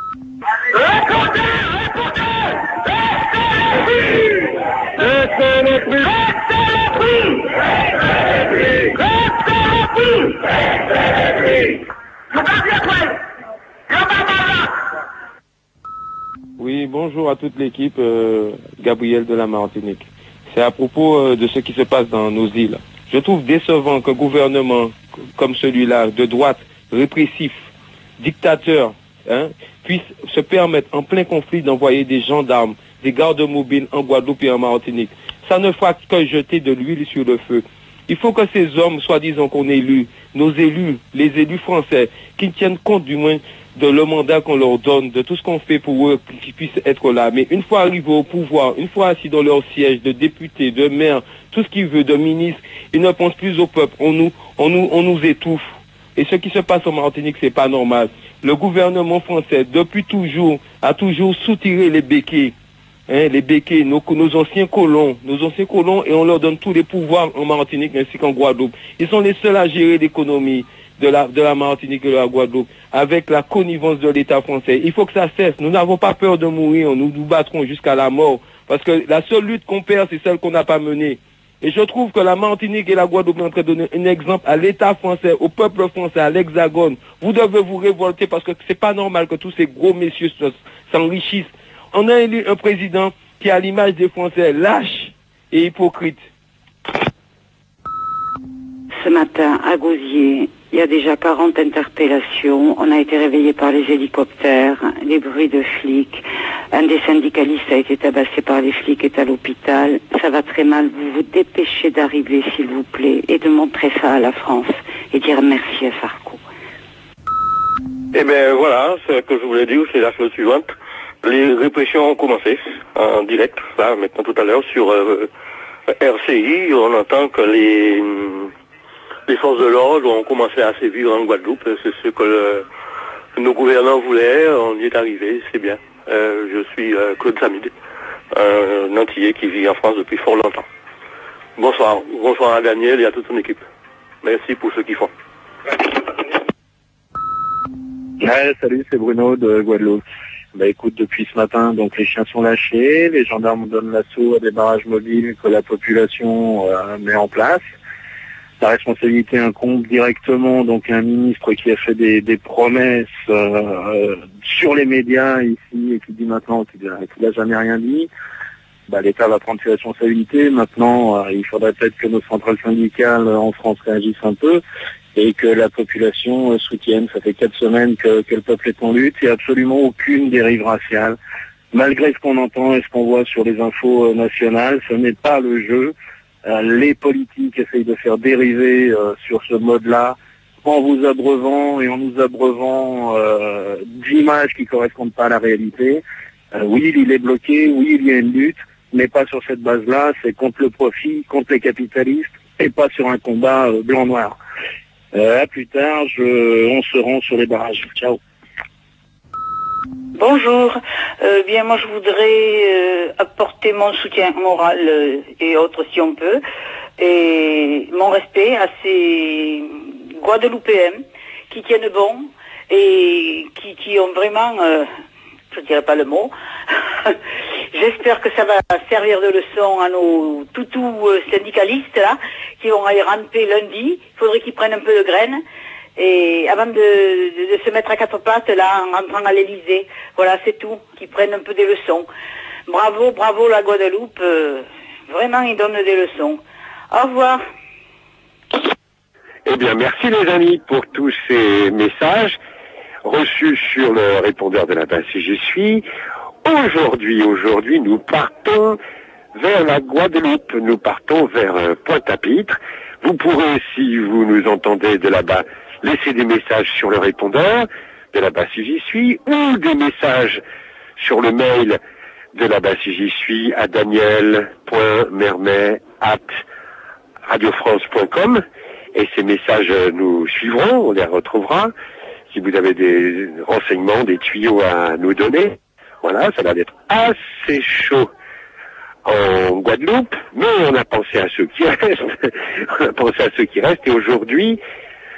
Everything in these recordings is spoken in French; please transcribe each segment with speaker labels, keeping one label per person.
Speaker 1: Oui, bonjour à toute l'équipe, Gabriel de la Martinique. C'est à propos de ce qui se passe dans nos îles. Je trouve décevant qu'un gouvernement comme celui-là, de droite, répressif, dictateur, puisse se permettre en plein conflit d'envoyer des gendarmes, des gardes mobiles en Guadeloupe et en Martinique. Ça ne fera que jeter de l'huile sur le feu. Il faut que ces hommes, soi-disant qu'on élue, nos élus, les élus français, qu'ils tiennent compte du moins de le mandat qu'on leur donne, de tout ce qu'on fait pour eux, qu'ils puissent être là. Mais une fois arrivés au pouvoir, une fois assis dans leur siège de députés, de maires, tout ce qu'ils veulent, de ministres, ils ne pensent plus au peuple. On nous étouffe. Et ce qui se passe en Martinique, c'est pas normal. Le gouvernement français, depuis toujours, a toujours soutiré les béquets. Les béquets, nos anciens colons, et on leur donne tous les pouvoirs en Martinique ainsi qu'en Guadeloupe. Ils sont les seuls à gérer l'économie de la Martinique et de la Guadeloupe, avec la connivence de l'État français. Il faut que ça cesse. Nous n'avons pas peur de mourir, nous nous battrons jusqu'à la mort, parce que la seule lutte qu'on perd, c'est celle qu'on n'a pas menée. Et je trouve que la Martinique et la Guadeloupe sont en train de donner un exemple à l'État français, au peuple français, à l'Hexagone. Vous devez vous révolter parce que c'est pas normal que tous ces gros messieurs s'enrichissent. On a élu un président qui a l'image des Français, lâche et hypocrite.
Speaker 2: Ce matin, à Gouziers, il y a déjà 40 interpellations. On a été réveillés par les hélicoptères, les bruits de flics. Un des syndicalistes a été tabassé par les flics, est à l'hôpital. Ça va très mal. Vous vous dépêchez d'arriver, s'il vous plaît, et de montrer ça à la France et dire merci à Sarko.
Speaker 3: Eh bien voilà, ce que je voulais dire, c'est la chose suivante. Les répressions ont commencé en direct, là, maintenant tout à l'heure, sur RCI. On entend que les forces de l'ordre ont commencé à sévir en Guadeloupe. C'est ce que nos gouvernants voulaient. On y est arrivé, c'est bien. Je suis Claude Samid, un Antillais qui vit en France depuis fort longtemps. Bonsoir. Bonsoir à Daniel et à toute son équipe. Merci pour ce qu'ils font.
Speaker 4: Ouais, salut, c'est Bruno de Guadeloupe. Bah écoute, depuis ce matin, donc les chiens sont lâchés, les gendarmes donnent l'assaut à des barrages mobiles que la population met en place. La responsabilité incombe directement donc à un ministre qui a fait des promesses sur les médias ici et qui dit maintenant qu'il n'a jamais rien dit. Bah, l'État va prendre ses responsabilités. Maintenant, il faudrait peut-être que nos centrales syndicales en France réagissent un peu et que la population soutienne. Ça fait 4 semaines que le peuple est en lutte. Il n'y a absolument aucune dérive raciale. Malgré ce qu'on entend et ce qu'on voit sur les infos nationales, ce n'est pas le jeu. Les politiques essayent de faire dériver sur ce mode-là en vous abreuvant et en nous abreuvant d'images qui ne correspondent pas à la réalité. Oui, il est bloqué, oui, il y a une lutte, mais pas sur cette base-là. C'est contre le profit, contre les capitalistes et pas sur un combat blanc-noir. À plus tard, on se rend sur les barrages. Ciao.
Speaker 2: Bonjour, bien moi je voudrais apporter mon soutien moral et autres si on peut, et mon respect à ces Guadeloupéens qui tiennent bon et qui ont vraiment, je ne dirais pas le mot, j'espère que ça va servir de leçon à nos toutous syndicalistes là, qui vont aller ramper lundi. Il faudrait qu'ils prennent un peu de graines. Et avant de se mettre à 4 pattes, là, en rentrant à l'Élysée, voilà, c'est tout, qu'ils prennent un peu des leçons. Bravo, bravo la Guadeloupe, vraiment ils donnent des leçons. Au revoir.
Speaker 5: Eh bien, merci les amis pour tous ces messages reçus sur le répondeur de la base si j'y suis. Aujourd'hui, nous partons vers la Guadeloupe, nous partons vers Pointe-à-Pitre. Vous pourrez, si vous nous entendez de là-bas, laisser des messages sur le répondeur de la base si j'y suis, ou des messages sur le mail de la base si j'y suis à daniel.mermet@radiofrance.com, et ces messages nous suivront, on les retrouvera. Si vous avez des renseignements, des tuyaux à nous donner, voilà, ça va être assez chaud en Guadeloupe, mais on a pensé à ceux qui restent. On a pensé à ceux qui restent, et aujourd'hui,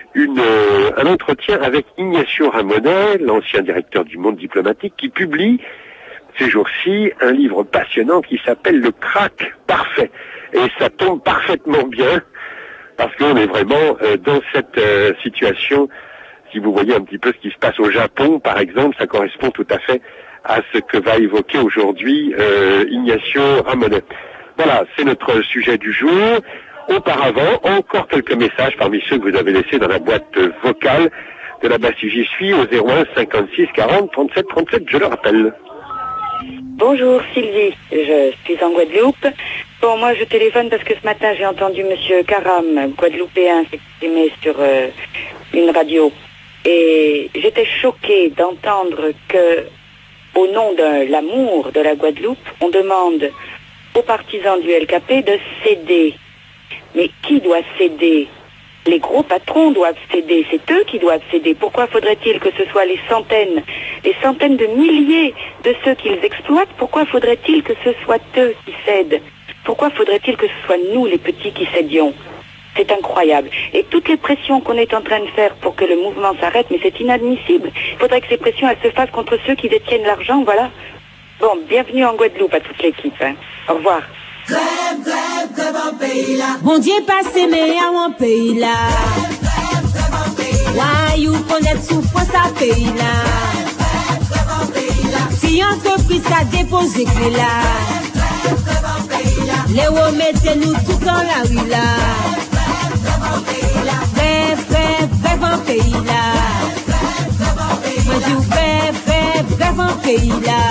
Speaker 5: un entretien avec Ignacio Ramonet, l'ancien directeur du Monde diplomatique, qui publie ces jours-ci un livre passionnant qui s'appelle Le Crack Parfait. Et ça tombe parfaitement bien, parce qu'on est vraiment dans cette situation. Si vous voyez un petit peu ce qui se passe au Japon, par exemple, ça correspond tout à fait à ce que va évoquer aujourd'hui Ignacio Ramonet. Voilà, c'est notre sujet du jour. Auparavant, encore quelques messages parmi ceux que vous avez laissés dans la boîte vocale de la Bastille J'y suis au 01 56 40 37 37, je le rappelle.
Speaker 2: Bonjour Sylvie, je suis en Guadeloupe. Bon, moi je téléphone parce que ce matin j'ai entendu Monsieur Karam, guadeloupéen, s'exprimer sur une radio. Et j'étais choquée d'entendre que, au nom de l'amour de la Guadeloupe, on demande aux partisans du LKP de céder. Mais qui doit céder? Les gros patrons doivent céder, c'est eux qui doivent céder. Pourquoi faudrait-il que ce soit les centaines de milliers de ceux qu'ils exploitent? Pourquoi faudrait-il que ce soit eux qui cèdent? Pourquoi faudrait-il que ce soit nous, les petits, qui cédions? C'est incroyable. Et toutes les pressions qu'on est en train de faire pour que le mouvement s'arrête, mais c'est inadmissible. Il faudrait que ces pressions, elles se fassent contre ceux qui détiennent l'argent, voilà. Bon, bienvenue en Guadeloupe à toute l'équipe. Hein. Au revoir.
Speaker 6: Grève, grève, grève en pays là. Bon Dieu passé meilleur en pays là. Grève, grève en pays là. Why you connaître souffrance à pays là. Grève, grève en pays là. Si entreprise a déposé clé là. Grève, grève en pays là. Les remettez-nous tout dans la rue là. Grève, grève en pays là. Grève, grève, grève en pays là. Grève, grève en pays là. Moi dis grève, grève, grève en pays là.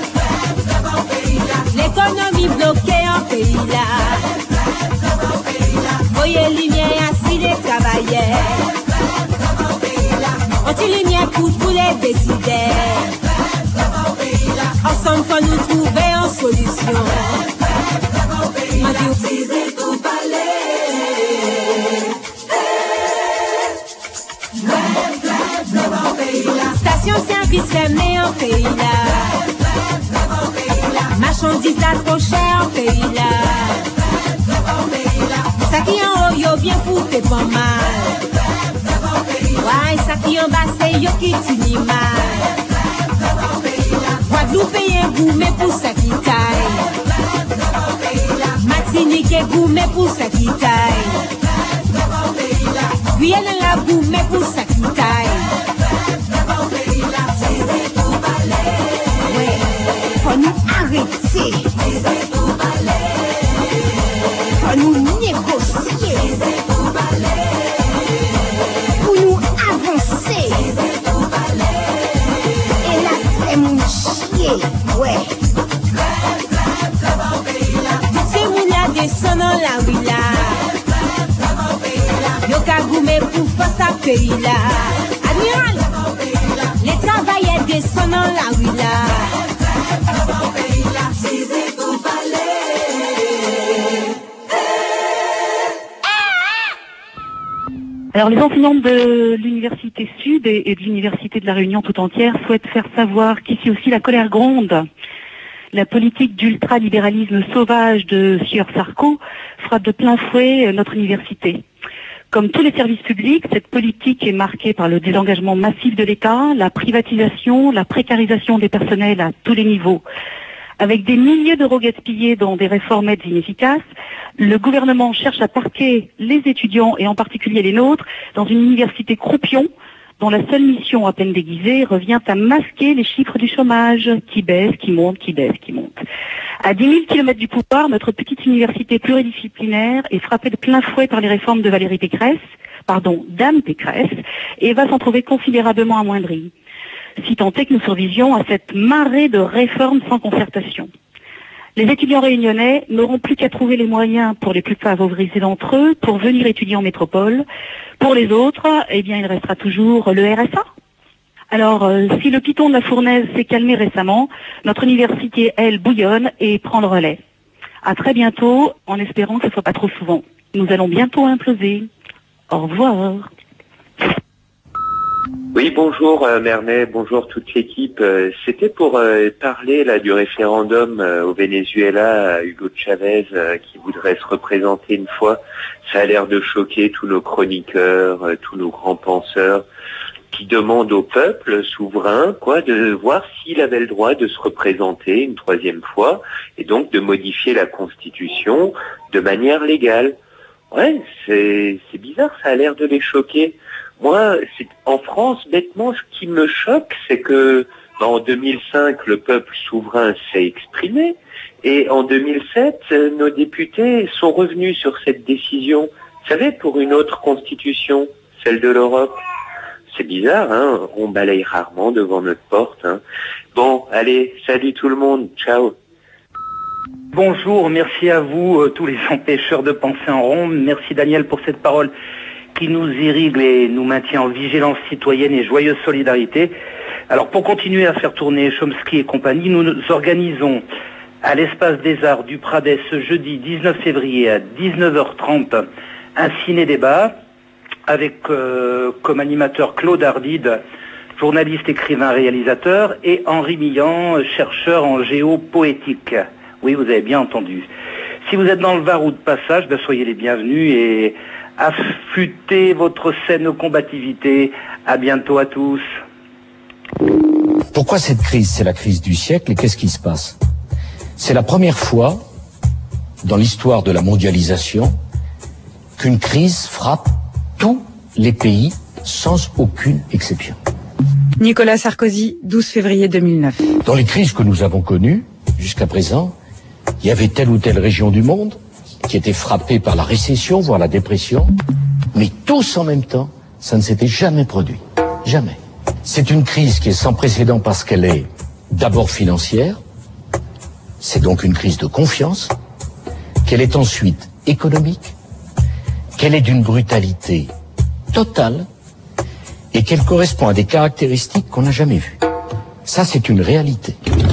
Speaker 6: L'économie bloquée en pays là. Voyez lumière ainsi les travailleurs. Anti-lumière pour tous les décideurs. Ensemble faut nous trouver en solution. Station service fermée en pays là. Marchandises là trop cher en pays là. Ça qui en haut yo bien fouté pas mal. Ouais, ça qui en bas c'est yo qui tini mal. Guadeloupe est gourmet pour ça qui taille. Martinique est gourmet pour ça qui taille. Guyane la gourmet pour ça qui taille. Faut nous arrêter. Faut nous négocier. Pour nous avancer. Et là c'est mon chier. Ouais. C'est mon la descend dans la rue là. Yo ka goumé pour faire ça pays là. Admiral. Les travailleurs descendent dans la rue là.
Speaker 7: Alors, les enseignants de l'Université Sud et de l'Université de la Réunion tout entière souhaitent faire savoir qu'ici aussi la colère gronde. La politique d'ultralibéralisme sauvage de Sieur Sarko frappe de plein fouet notre université. Comme tous les services publics, cette politique est marquée par le désengagement massif de l'État, la privatisation, la précarisation des personnels à tous les niveaux. Avec des milliers d'euros gaspillés dans des réformettes inefficaces, le gouvernement cherche à parquer les étudiants, et en particulier les nôtres, dans une université croupion, dont la seule mission à peine déguisée revient à masquer les chiffres du chômage, qui baissent, qui montent, qui baissent, qui montent. À 10 000 kilomètres du pouvoir, notre petite université pluridisciplinaire est frappée de plein fouet par les réformes de Valérie Pécresse, Dame Pécresse, et va s'en trouver considérablement amoindrie. Si tant est que nous survivions à cette marée de réformes sans concertation. Les étudiants réunionnais n'auront plus qu'à trouver les moyens pour les plus favorisés d'entre eux pour venir étudier en métropole. Pour les autres, eh bien, il restera toujours le RSA. Alors, si le piton de la fournaise s'est calmé récemment, notre université, elle, bouillonne et prend le relais. À très bientôt, en espérant que ce ne soit pas trop souvent. Nous allons bientôt imploser. Au revoir.
Speaker 8: Oui, bonjour Mermet, bonjour toute l'équipe. C'était pour parler là du référendum au Venezuela à Hugo Chavez qui voudrait se représenter une fois. Ça a l'air de choquer tous nos chroniqueurs, tous nos grands penseurs qui demandent au peuple souverain de voir s'il avait le droit de se représenter une troisième fois et donc de modifier la Constitution de manière légale. Ouais, c'est bizarre, ça a l'air de les choquer. Moi, en France, bêtement, ce qui me choque, c'est que en 2005, le peuple souverain s'est exprimé, et en 2007, nos députés sont revenus sur cette décision. Vous savez, pour une autre constitution, celle de l'Europe. C'est bizarre, hein, on balaye rarement devant notre porte. Hein. Bon, allez, salut tout le monde, ciao.
Speaker 9: Bonjour, merci à vous, tous les empêcheurs de penser en rond. Merci Daniel pour cette parole qui nous irrigue et nous maintient en vigilance citoyenne et joyeuse solidarité. Alors pour continuer à faire tourner Chomsky et compagnie, nous organisons à l'Espace des Arts du Pradet ce jeudi 19 février à 19h30 un ciné-débat avec comme animateur Claude Ardide, journaliste, écrivain, réalisateur, et Henri Millan, chercheur en géopoétique. Oui, vous avez bien entendu. Si vous êtes dans le Var ou de passage, soyez les bienvenus et affûtez votre saine combativité. À bientôt à tous.
Speaker 10: Pourquoi cette crise? C'est la crise du siècle et qu'est-ce qui se passe? C'est la première fois dans l'histoire de la mondialisation qu'une crise frappe tous les pays sans aucune exception.
Speaker 11: Nicolas Sarkozy, 12 février 2009.
Speaker 10: Dans les crises que nous avons connues jusqu'à présent, il y avait telle ou telle région du monde qui était frappée par la récession, voire la dépression, mais tous en même temps, ça ne s'était jamais produit. Jamais. C'est une crise qui est sans précédent parce qu'elle est d'abord financière, c'est donc une crise de confiance, qu'elle est ensuite économique, qu'elle est d'une brutalité totale et qu'elle correspond à des caractéristiques qu'on n'a jamais vues. Ça, c'est une réalité.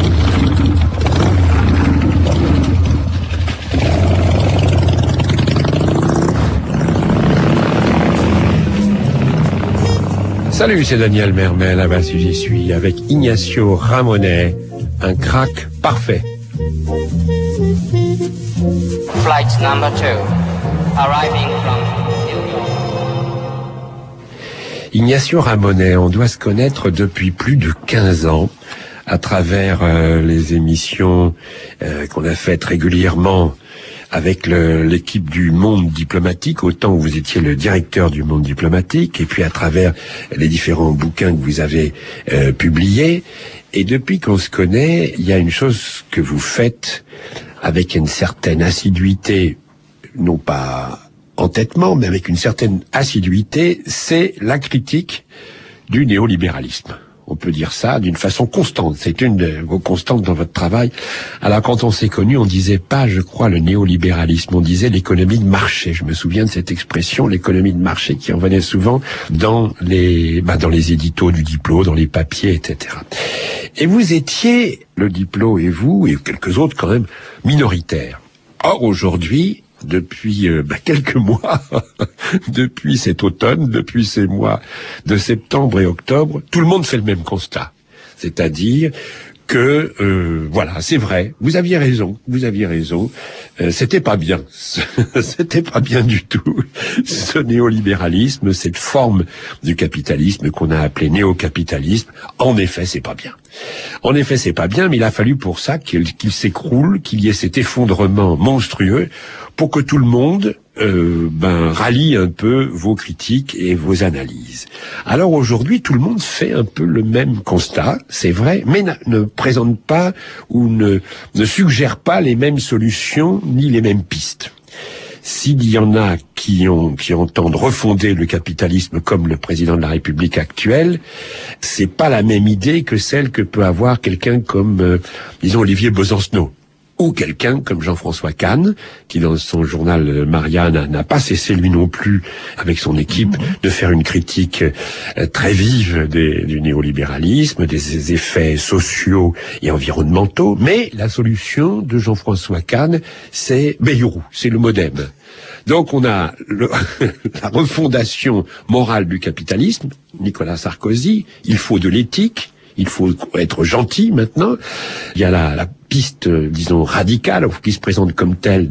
Speaker 12: Salut, c'est Daniel Mermet, là-bas si j'y suis, avec Ignacio Ramonet, un crack parfait.
Speaker 13: Flight number 2, arriving from New York.
Speaker 12: Ignacio Ramonet, on doit se connaître depuis plus de 15 ans, à travers les émissions qu'on a faites régulièrement avec l'équipe du Monde diplomatique, au temps où vous étiez le directeur du Monde diplomatique, et puis à travers les différents bouquins que vous avez publiés. Et depuis qu'on se connaît, il y a une chose que vous faites avec une certaine assiduité, non pas entêtement, mais avec une certaine assiduité, c'est la critique du néolibéralisme. On peut dire ça d'une façon constante. C'est une de vos constantes dans votre travail. Alors, quand on s'est connus, on disait pas, je crois, le néolibéralisme. On disait l'économie de marché. Je me souviens de cette expression, l'économie de marché, qui revenait souvent dans les éditos du Diplo, dans les papiers, etc. Et vous étiez, le Diplo et vous, et quelques autres quand même, minoritaires. Or, aujourd'hui, depuis quelques mois, depuis cet automne, depuis ces mois de septembre et octobre, tout le monde fait le même constat. C'est-à-dire que, c'est vrai, vous aviez raison, c'était pas bien, c'était pas bien du tout, ce néolibéralisme, cette forme du capitalisme qu'on a appelé néocapitalisme, en effet, c'est pas bien. En effet, c'est pas bien, mais il a fallu pour ça qu'il s'écroule, qu'il y ait cet effondrement monstrueux, pour que tout le monde rallie un peu vos critiques et vos analyses. Alors aujourd'hui, tout le monde fait un peu le même constat, c'est vrai, mais ne présente pas ou ne suggère pas les mêmes solutions ni les mêmes pistes. S'il y en a qui entendent refonder le capitalisme comme le président de la République actuel, c'est pas la même idée que celle que peut avoir quelqu'un comme, Olivier Besancenot. Ou quelqu'un comme Jean-François Kahn, qui dans son journal Marianne n'a pas cessé lui non plus, avec son équipe, de faire une critique très vive du néolibéralisme, des effets sociaux et environnementaux. Mais la solution de Jean-François Kahn, c'est Bayrou, c'est le MoDem. Donc on a la refondation morale du capitalisme, Nicolas Sarkozy, il faut de l'éthique, il faut être gentil maintenant. Il y a la piste, disons, radicale, qui se présente comme telle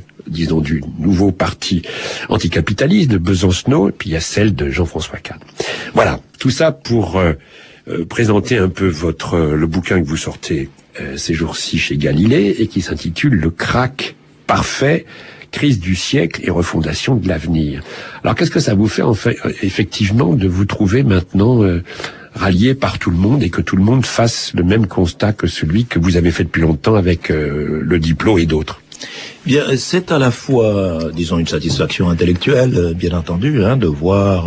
Speaker 12: du nouveau parti anticapitaliste de Besancenot, et puis il y a celle de Jean-François Kahn. Voilà, tout ça pour présenter un peu le bouquin que vous sortez ces jours-ci chez Galilée, et qui s'intitule Le crack parfait, crise du siècle et refondation de l'avenir. Alors qu'est-ce que ça vous fait, en fait, effectivement, de vous trouver maintenant rallié par tout le monde, et que tout le monde fasse le même constat que celui que vous avez fait depuis longtemps avec le diplôme et d'autres?
Speaker 14: Bien, c'est à la fois, disons, une satisfaction intellectuelle, bien entendu, de voir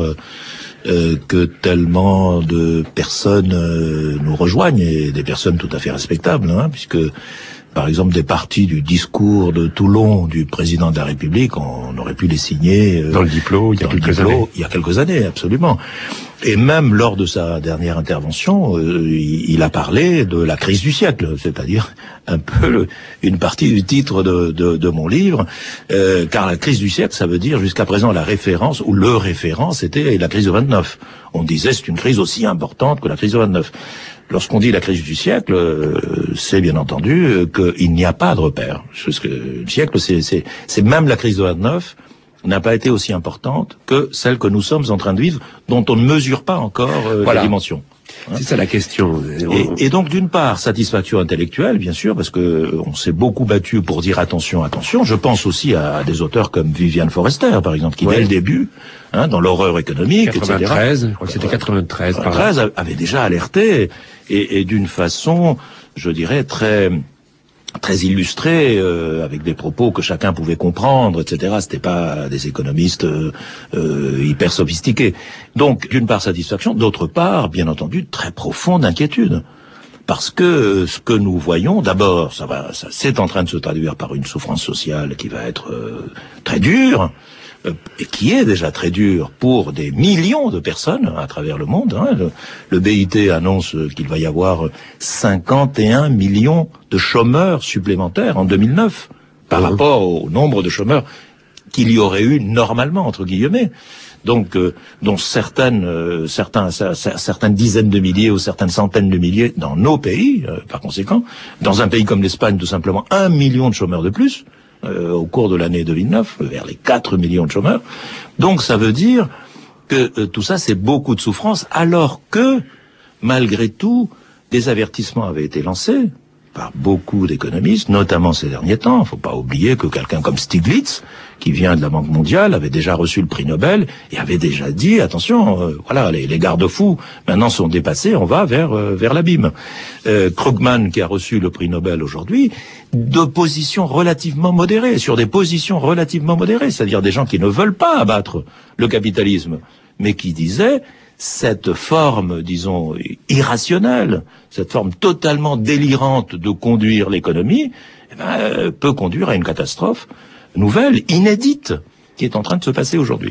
Speaker 14: que tellement de personnes nous rejoignent, et des personnes tout à fait respectables, puisque, par exemple, des parties du discours de Toulon du président de la République, on aurait pu les signer
Speaker 12: dans le diplôme il y a quelques années,
Speaker 14: absolument. Et même lors de sa dernière intervention, il a parlé de la crise du siècle, c'est-à-dire un peu une partie du titre de mon livre, car la crise du siècle, ça veut dire jusqu'à présent la référence, ou le référent, c'était la crise de 29. On disait c'est une crise aussi importante que la crise de 29. Lorsqu'on dit la crise du siècle, c'est bien entendu qu'il n'y a pas de repère. Parce que le siècle, c'est même la crise de 29 n'a pas été aussi importante que celle que nous sommes en train de vivre, dont on ne mesure pas encore la dimension.
Speaker 12: C'est ça la question.
Speaker 14: Et donc, d'une part, satisfaction intellectuelle, bien sûr, parce que on s'est beaucoup battu pour dire attention, attention. Je pense aussi à des auteurs comme Viviane Forester, par exemple, qui dès le début, dans l'horreur économique,
Speaker 12: 93, je crois que c'était 93,
Speaker 14: avait déjà alerté, et d'une façon, je dirais, très illustré, avec des propos que chacun pouvait comprendre, etc. C'était pas des économistes hyper sophistiqués. Donc, d'une part, satisfaction, d'autre part, bien entendu, très profonde inquiétude. Parce que ce que nous voyons, d'abord, c'est en train de se traduire par une souffrance sociale qui va être très dure, et qui est déjà très dure pour des millions de personnes à travers le monde. Le BIT annonce qu'il va y avoir 51 millions de chômeurs supplémentaires en 2009 par rapport au nombre de chômeurs qu'il y aurait eu normalement, entre guillemets. Donc, dont certaines dizaines de milliers ou certaines centaines de milliers dans nos pays, par conséquent. Dans un pays comme l'Espagne, tout simplement 1 million de chômeurs de plus. Au cours de l'année 2009, vers les 4 millions de chômeurs. Donc ça veut dire que tout ça, c'est beaucoup de souffrance, alors que, malgré tout, des avertissements avaient été lancés par beaucoup d'économistes, notamment ces derniers temps. Il ne faut pas oublier que quelqu'un comme Stiglitz, qui vient de la Banque mondiale, avait déjà reçu le prix Nobel et avait déjà dit, attention, voilà, les garde-fous maintenant sont dépassés, on va vers l'abîme. Krugman, qui a reçu le prix Nobel aujourd'hui, de positions relativement modérées, sur des positions relativement modérées, c'est-à-dire des gens qui ne veulent pas abattre le capitalisme, mais qui disaient cette forme, disons, irrationnelle, cette forme totalement délirante de conduire l'économie, peut conduire à une catastrophe nouvelle, inédite, qui est en train de se passer aujourd'hui.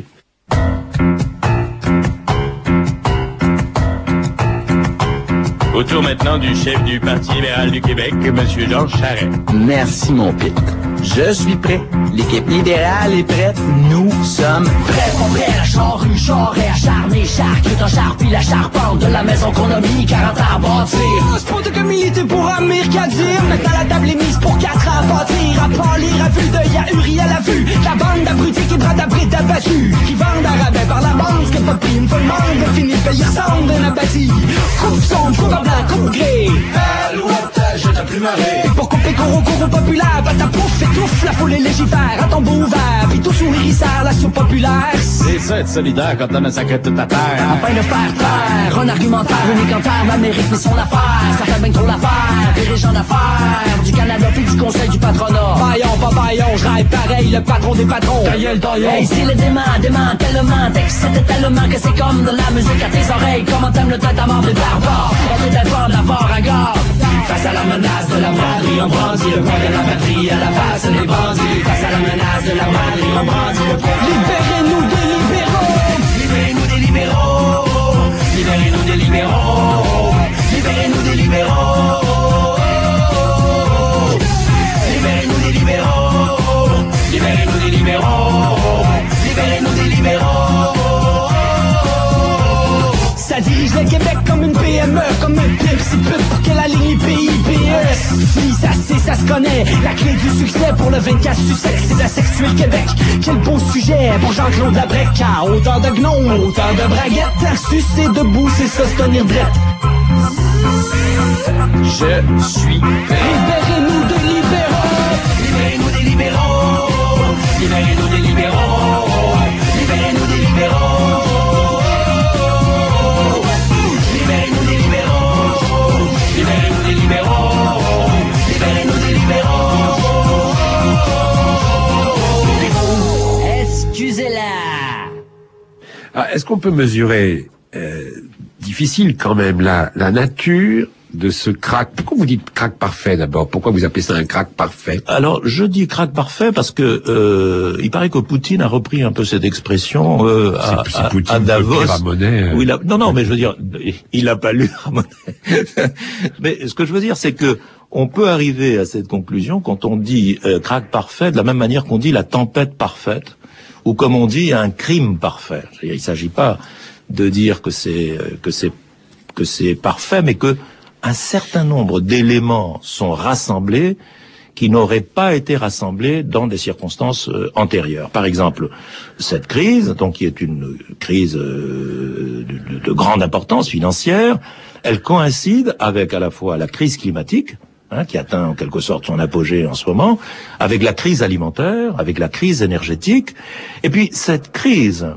Speaker 15: Autour maintenant du chef du Parti libéral du Québec, M. Georges Charest.
Speaker 16: Merci, mon Pic. Je suis prêt. L'équipe libérale est prête. Nous sommes prêts. Mon père, charrue, charret, acharné, charque, est un char, puis la charpente de la maison qu'on a mis 40 ans à bâtir. C'est pas de militer pour Amir Kadir. Maintenant la table est mise pour 4 ans à bâtir. À pâlir, à vue d'œil, à Uriel à vue. La bande d'abrutis qui brade abrite abattus. Qui vendent à rabais par la bande, ce que pas pris une fois le monde. Fini de payer ressemble d'un abattu. Coupe sombre, coupe blanc, coupe gris. Alouette, je t'ai plus marré. Pour couper cours populaire, bah ta pouf, étouffe la foule et légifère. À tombeau ouvert, puis tout sourire, il sert la soupe populaire.
Speaker 15: C'est ça être solidaire quand on a sacré toute ta terre.
Speaker 16: Afin de faire taire, un argumentaire unique en terre. L'Amérique fait son affaire, ça fait bien trop l'affaire. Dirige en affaires, du Canada puis du conseil du patronat. Baillon, pas baillon, je rêve pareil, le patron des patrons. Tailleul, tailleul. Hey, c'est le dément tellement, t'excites tellement que c'est comme de la musique à tes oreilles. Comment t'aimes le tête à mort des barbares. On est d'abord de la part à garde. Face à la menace de la braderie, on brandit le poing de la batterie à la face des bandits. Face à la menace de la braderie, on brandit le poing. Libérez-nous des libéraux. Libérez-nous des libéraux. Libérez-nous des libéraux. Libérez-nous des libéraux. Libérez-nous des libéraux. Libérez-nous des libéraux. petite pute que la ligne IPIPS. Oui, ça c'est, ça se connaît. La clé du succès pour le 24 succès, c'est la sexuelle Québec. Quel beau sujet pour Jean-Claude Labrec. À hauteur de gnome, hauteur de braguette. Sucer debout, c'est ça, c'est tenir drette. Je suis prêt. Libérez-nous des libéraux. Libérez-nous des libéraux. Libérez-nous des libéraux. Libérez-nous des libéraux. Libérez-nous des libéraux. Libérez-nous des libéraux. Libérez-nous des libéraux. Excusez-la.
Speaker 12: Ah, est-ce qu'on peut mesurer, difficile quand même, la nature de ce crack? Pourquoi vous dites crack parfait d'abord? Pourquoi vous appelez ça un crack parfait?
Speaker 14: Alors, je dis crack parfait parce que il paraît que Poutine a repris un peu cette expression à Davos.
Speaker 12: Oui,
Speaker 14: non, mais je veux dire, il n'a pas lu Ramonet. Mais ce que je veux dire, c'est que on peut arriver à cette conclusion quand on dit crack parfait de la même manière qu'on dit la tempête parfaite, ou comme on dit un crime parfait. Il ne s'agit pas de dire que c'est parfait, mais que un certain nombre d'éléments sont rassemblés qui n'auraient pas été rassemblés dans des circonstances antérieures. Par exemple, cette crise, donc qui est une crise de grande importance financière, elle coïncide avec à la fois la crise climatique, qui atteint en quelque sorte son apogée en ce moment, avec la crise alimentaire, avec la crise énergétique, et puis cette crise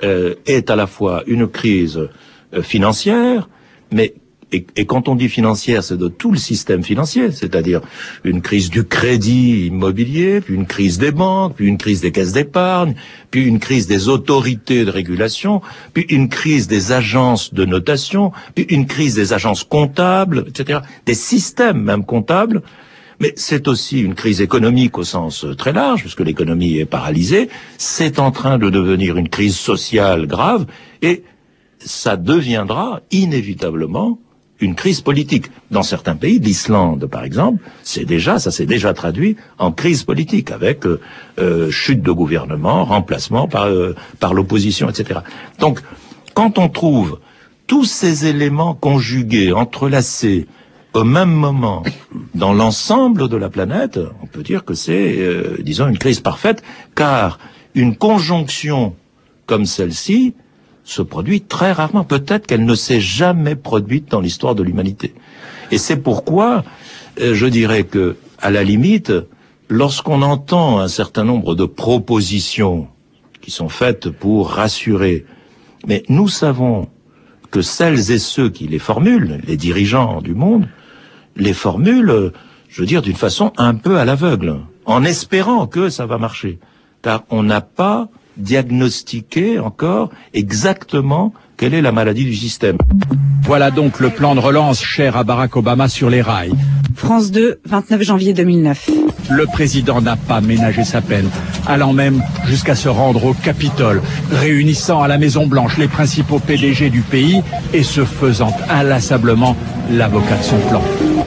Speaker 14: est à la fois une crise financière, mais et quand on dit financière, c'est de tout le système financier, c'est-à-dire une crise du crédit immobilier, puis une crise des banques, puis une crise des caisses d'épargne, puis une crise des autorités de régulation, puis une crise des agences de notation, puis une crise des agences comptables, etc., des systèmes même comptables. Mais c'est aussi une crise économique au sens très large, puisque l'économie est paralysée. C'est en train de devenir une crise sociale grave, et ça deviendra inévitablement une crise politique. Dans certains pays, l'Islande par exemple, ça s'est déjà traduit en crise politique, avec chute de gouvernement, remplacement par l'opposition, etc. Donc, quand on trouve tous ces éléments conjugués, entrelacés, au même moment, dans l'ensemble de la planète, on peut dire que c'est, disons, une crise parfaite, car une conjonction comme celle-ci se produit très rarement. Peut-être qu'elle ne s'est jamais produite dans l'histoire de l'humanité. Et c'est pourquoi, je dirais que, à la limite, lorsqu'on entend un certain nombre de propositions qui sont faites pour rassurer, mais nous savons que celles et ceux qui les formulent, les dirigeants du monde, les formulent, je veux dire, d'une façon un peu à l'aveugle, en espérant que ça va marcher. Car on n'a pas diagnostiqué encore exactement quelle est la maladie du système.
Speaker 17: Voilà donc le plan de relance cher à Barack Obama sur les rails.
Speaker 11: France 2, 29 janvier 2009.
Speaker 17: Le président n'a pas ménagé sa peine, allant même jusqu'à se rendre au Capitole, réunissant à la Maison-Blanche les principaux PDG du pays et se faisant inlassablement l'avocat de son plan.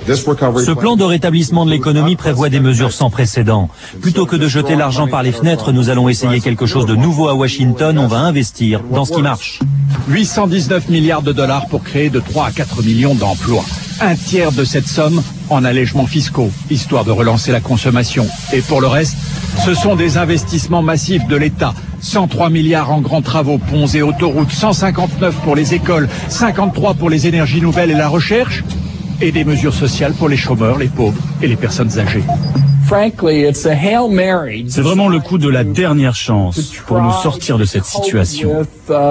Speaker 18: Ce plan de rétablissement de l'économie prévoit des mesures sans précédent. Plutôt que de jeter l'argent par les fenêtres, nous allons essayer quelque chose de nouveau à Washington. On va investir dans ce qui marche.
Speaker 17: 819 milliards de dollars pour créer de 3 à 4 millions d'emplois. Un tiers de cette somme en allègements fiscaux, histoire de relancer la consommation. Et pour le reste, ce sont des investissements massifs de l'État. 103 milliards en grands travaux, ponts et autoroutes, 159 pour les écoles, 53 pour les énergies nouvelles et la recherche, et des mesures sociales pour les chômeurs, les pauvres et les personnes âgées.
Speaker 18: C'est vraiment le coup de la dernière chance pour nous sortir de cette situation.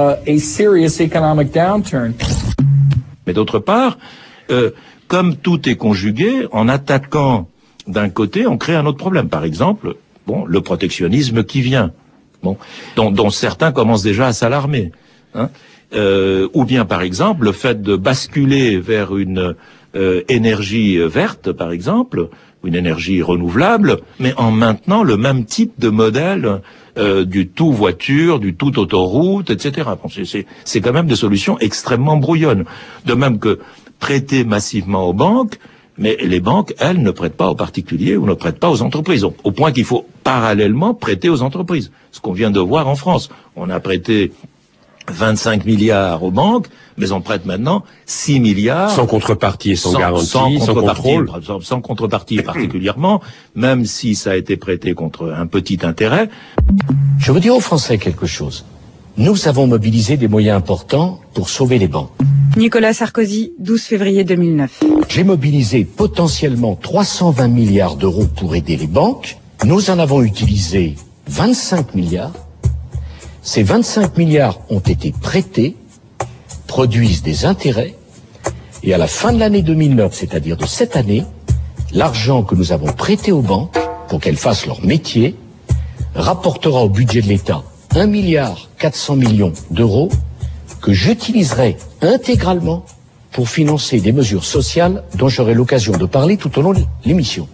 Speaker 14: Mais d'autre part, comme tout est conjugué, en attaquant d'un côté, on crée un autre problème. Par exemple, le protectionnisme qui vient, dont certains commencent déjà à s'alarmer. Ou bien, par exemple, le fait de basculer vers une énergie verte, par exemple, une énergie renouvelable, mais en maintenant le même type de modèle du tout voiture, du tout autoroute, etc. C'est quand même des solutions extrêmement brouillonnes. De même que prêter massivement aux banques, mais les banques, elles, ne prêtent pas aux particuliers ou ne prêtent pas aux entreprises. Au point qu'il faut parallèlement prêter aux entreprises. Ce qu'on vient de voir en France. On a prêté 25 milliards aux banques, mais on prête maintenant 6 milliards.
Speaker 12: Sans contrepartie et sans garantie, sans contrôle.
Speaker 14: Sans contrepartie particulièrement, même si ça a été prêté contre un petit intérêt.
Speaker 10: Je veux dire aux Français quelque chose. Nous avons mobilisé des moyens importants pour sauver les banques.
Speaker 11: Nicolas Sarkozy, 12 février 2009.
Speaker 10: J'ai mobilisé potentiellement 320 milliards d'euros pour aider les banques. Nous en avons utilisé 25 milliards. Ces 25 milliards ont été prêtés, produisent des intérêts, et à la fin de l'année 2009, c'est-à-dire de cette année, l'argent que nous avons prêté aux banques pour qu'elles fassent leur métier rapportera au budget de l'État 1,4 milliard d'euros que j'utiliserai intégralement pour financer des mesures sociales dont j'aurai l'occasion de parler tout au long de l'émission.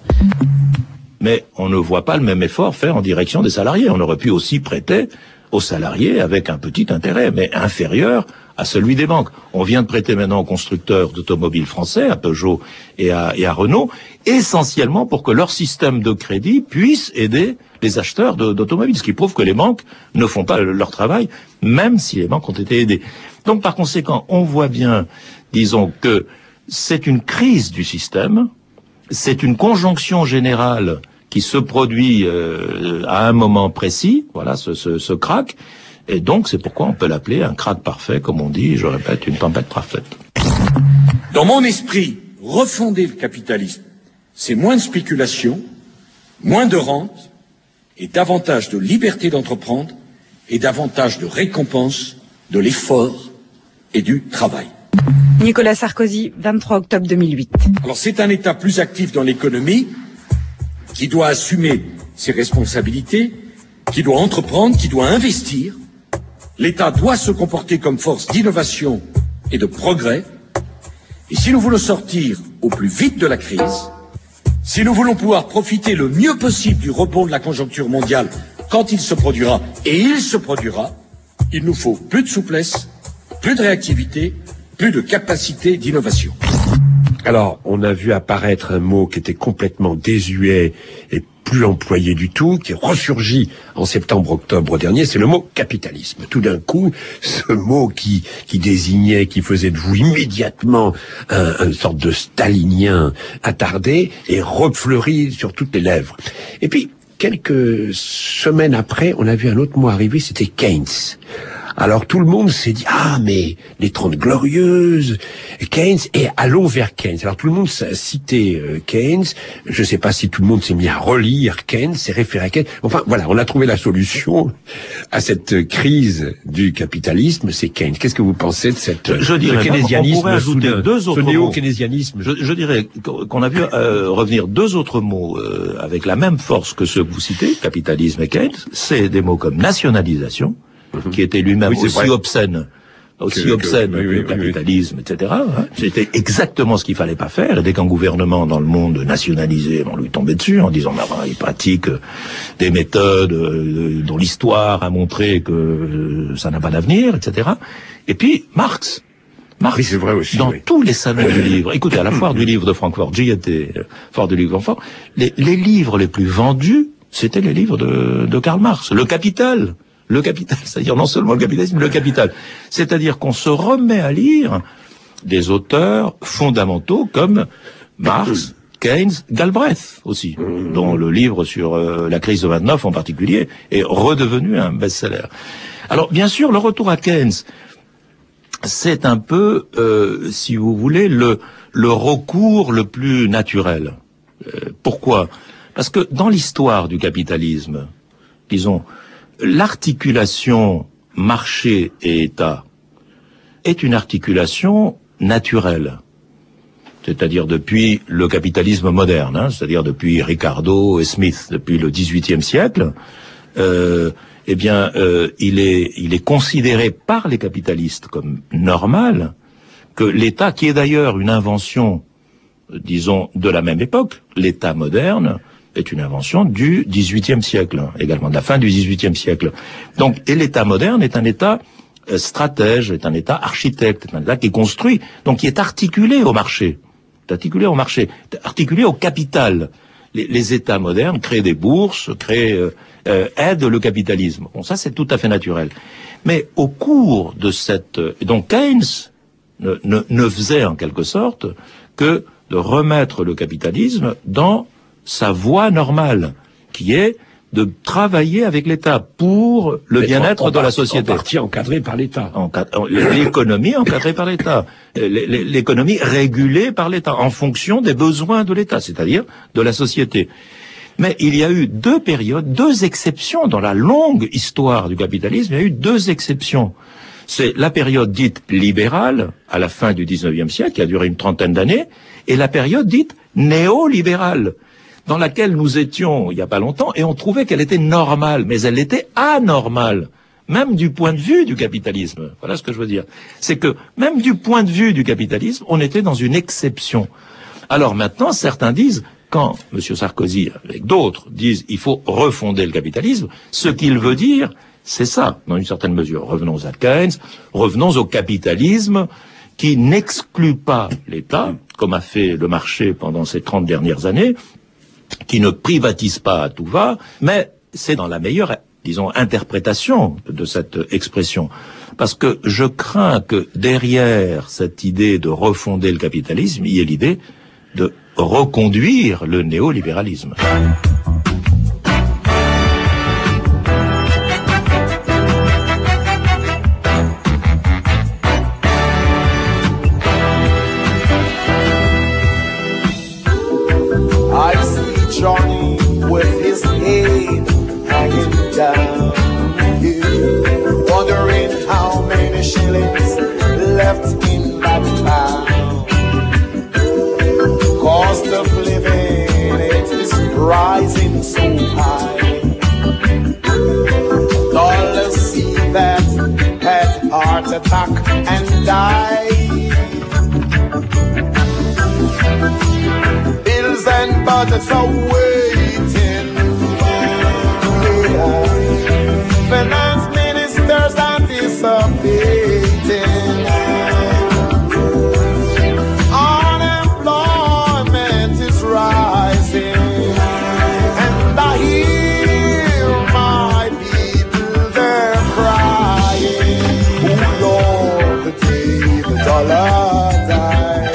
Speaker 14: Mais on ne voit pas le même effort fait en direction des salariés. On aurait pu aussi prêter aux salariés avec un petit intérêt, mais inférieur à celui des banques. On vient de prêter maintenant aux constructeurs d'automobiles français, à Peugeot et à Renault, essentiellement pour que leur système de crédit puisse aider les acheteurs d'automobiles, ce qui prouve que les banques ne font pas leur travail, même si les banques ont été aidées. Donc par conséquent, on voit bien, disons, que c'est une crise du système, c'est une conjonction générale qui se produit à un moment précis, voilà, ce crack, et donc c'est pourquoi on peut l'appeler un crack parfait, comme on dit, je répète, une tempête parfaite.
Speaker 19: Dans mon esprit, refonder le capitalisme, c'est moins de spéculation, moins de rente, et davantage de liberté d'entreprendre, et davantage de récompense de l'effort et du travail.
Speaker 11: Nicolas Sarkozy, 23 octobre 2008.
Speaker 19: Alors c'est un État plus actif dans l'économie, qui doit assumer ses responsabilités, qui doit entreprendre, qui doit investir. L'État doit se comporter comme force d'innovation et de progrès. Et si nous voulons sortir au plus vite de la crise, si nous voulons pouvoir profiter le mieux possible du rebond de la conjoncture mondiale quand il se produira, et il se produira, il nous faut plus de souplesse, plus de réactivité, plus de capacité d'innovation.
Speaker 12: Alors, on a vu apparaître un mot qui était complètement désuet et plus employé du tout, qui ressurgit en septembre-octobre dernier, c'est le mot capitalisme. Tout d'un coup, ce mot qui désignait, qui faisait de vous immédiatement une sorte de stalinien attardé, est refleuri sur toutes les lèvres. Et puis, quelques semaines après, on a vu un autre mot arriver, c'était Keynes. Alors tout le monde s'est dit, ah mais les 30 glorieuses, Keynes, et allons vers Keynes. Alors tout le monde s'est cité Keynes, je ne sais pas si tout le monde s'est mis à relire Keynes, s'est référé à Keynes. Enfin voilà, on a trouvé la solution à cette crise du capitalisme, c'est Keynes. Qu'est-ce que vous pensez de cette keynésianisme,
Speaker 14: on pourrait ajouter deux autres
Speaker 12: ce néo-keynésianisme?
Speaker 14: Je dirais qu'on a vu revenir deux autres mots avec la même force que ceux que vous citez, capitalisme et Keynes, c'est des mots comme nationalisation, qui était lui-même aussi obscène que le capitalisme, etc. C'était exactement ce qu'il fallait pas faire. Et dès qu'un gouvernement dans le monde nationalisé, on lui tombait dessus en disant il pratique des méthodes dont l'histoire a montré que ça n'a pas d'avenir, etc. Et puis Marx,
Speaker 12: oui, c'est vrai aussi,
Speaker 14: dans tous les salons du livre, écoutez, à la foire du livre de Francfort, j'y étais, foire du livre de Francfort, les livres les plus vendus, c'était les livres de Karl Marx. Le Capital, c'est-à-dire non seulement le capitalisme, mais le capital. C'est-à-dire qu'on se remet à lire des auteurs fondamentaux comme Marx, Keynes, Galbraith aussi, dont le livre sur la crise de 29 en particulier est redevenu un best-seller. Alors bien sûr, le retour à Keynes, c'est un peu, si vous voulez, le recours le plus naturel. Pourquoi ? Parce que dans l'histoire du capitalisme, disons, l'articulation marché et État est une articulation naturelle. C'est-à-dire depuis le capitalisme moderne, c'est-à-dire depuis Ricardo et Smith, depuis le XVIIIe siècle, il est considéré par les capitalistes comme normal que l'État, qui est d'ailleurs une invention, disons, de la même époque, l'État moderne, est une invention du XVIIIe siècle, également de la fin du XVIIIe siècle. Donc, et l'État moderne est un État stratège, est un État architecte, est un État qui est construit, donc qui est articulé au marché, articulé au capital. les États modernes créent des bourses, aident le capitalisme. Bon, ça c'est tout à fait naturel. Mais au cours de donc Keynes ne faisait en quelque sorte que de remettre le capitalisme dans sa voie normale, qui est de travailler avec l'État pour le bien-être de la société.
Speaker 12: En partie encadré par l'État.
Speaker 14: L'économie encadrée par l'État. L'économie régulée par l'État, en fonction des besoins de l'État, c'est-à-dire de la société. Mais il y a eu deux exceptions dans la longue histoire du capitalisme. Il y a eu deux exceptions. C'est la période dite libérale, à la fin du 19e siècle, qui a duré une trentaine d'années, et la période dite néolibérale, dans laquelle nous étions il n'y a pas longtemps, et on trouvait qu'elle était normale, mais elle était anormale, même du point de vue du capitalisme. Voilà ce que je veux dire. C'est que, même du point de vue du capitalisme, on était dans une exception. Alors maintenant, certains disent, quand M. Sarkozy, avec d'autres, disent il faut refonder le capitalisme, ce qu'il veut dire, c'est ça, dans une certaine mesure. Revenons à Keynes, revenons au capitalisme qui n'exclut pas l'État, comme a fait le marché pendant ces 30 dernières années, qui ne privatise pas à tout va, mais c'est dans la meilleure, disons, interprétation de cette expression. Parce que je crains que derrière cette idée de refonder le capitalisme, il y ait l'idée de reconduire le néolibéralisme.
Speaker 20: Johnny with his head hanging down, wondering how many shillings left in that pound. Cost of living, it is rising so high. Dollars see that had heart attack and died. Bills and budgets are waiting. Yeah. Finance ministers are dissipating. Unemployment is rising. And I hear my people, they're crying. Oh Lord, the day the dollar dies.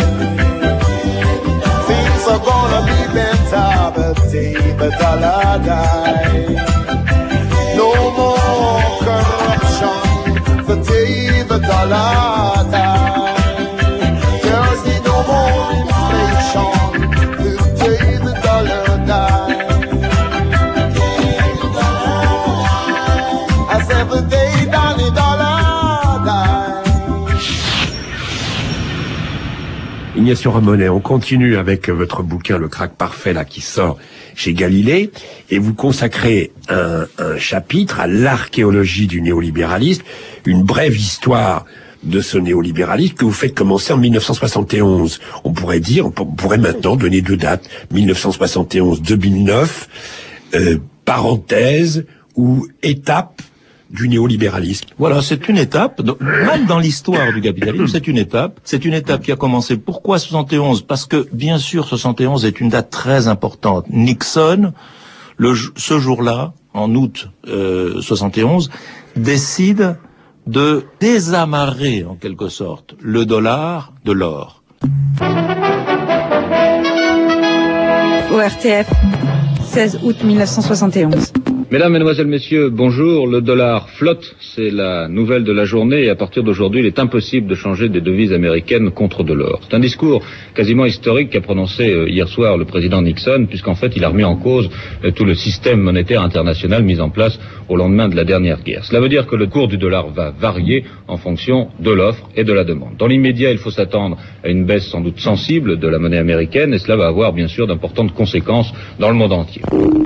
Speaker 20: Things are gonna be better, but day the dollar dies. No more corruption, the day the dollar dies. There's no more inflation, the day the dollar dies. As every day down the dollar dies.
Speaker 12: Ignacio Ramonet, on continue avec votre bouquin Le Crack Parfait, là, qui sort chez Galilée, et vous consacrez un chapitre à l'archéologie du néolibéralisme, une brève histoire de ce néolibéralisme que vous faites commencer en 1971. On pourrait maintenant donner deux dates, 1971-2009, parenthèse ou étape du néolibéralisme.
Speaker 14: Voilà, c'est une étape, même dans l'histoire du capitalisme, c'est une étape qui a commencé. Pourquoi 71? Parce que, bien sûr, 71 est une date très importante. Nixon, ce jour-là, en août 71, décide de désamarrer, en quelque sorte, le dollar de l'or.
Speaker 11: ORTF, 16 août 1971.
Speaker 21: Mesdames, Mesdemoiselles, Messieurs, bonjour. Le dollar flotte, c'est la nouvelle de la journée, et à partir d'aujourd'hui, il est impossible de changer des devises américaines contre de l'or. C'est un discours quasiment historique qu'a prononcé hier soir le président Nixon, puisqu'en fait, il a remis en cause tout le système monétaire international mis en place au lendemain de la dernière guerre. Cela veut dire que le cours du dollar va varier en fonction de l'offre et de la demande. Dans l'immédiat, il faut s'attendre à une baisse sans doute sensible de la monnaie américaine, et cela va avoir bien sûr d'importantes conséquences dans le monde entier.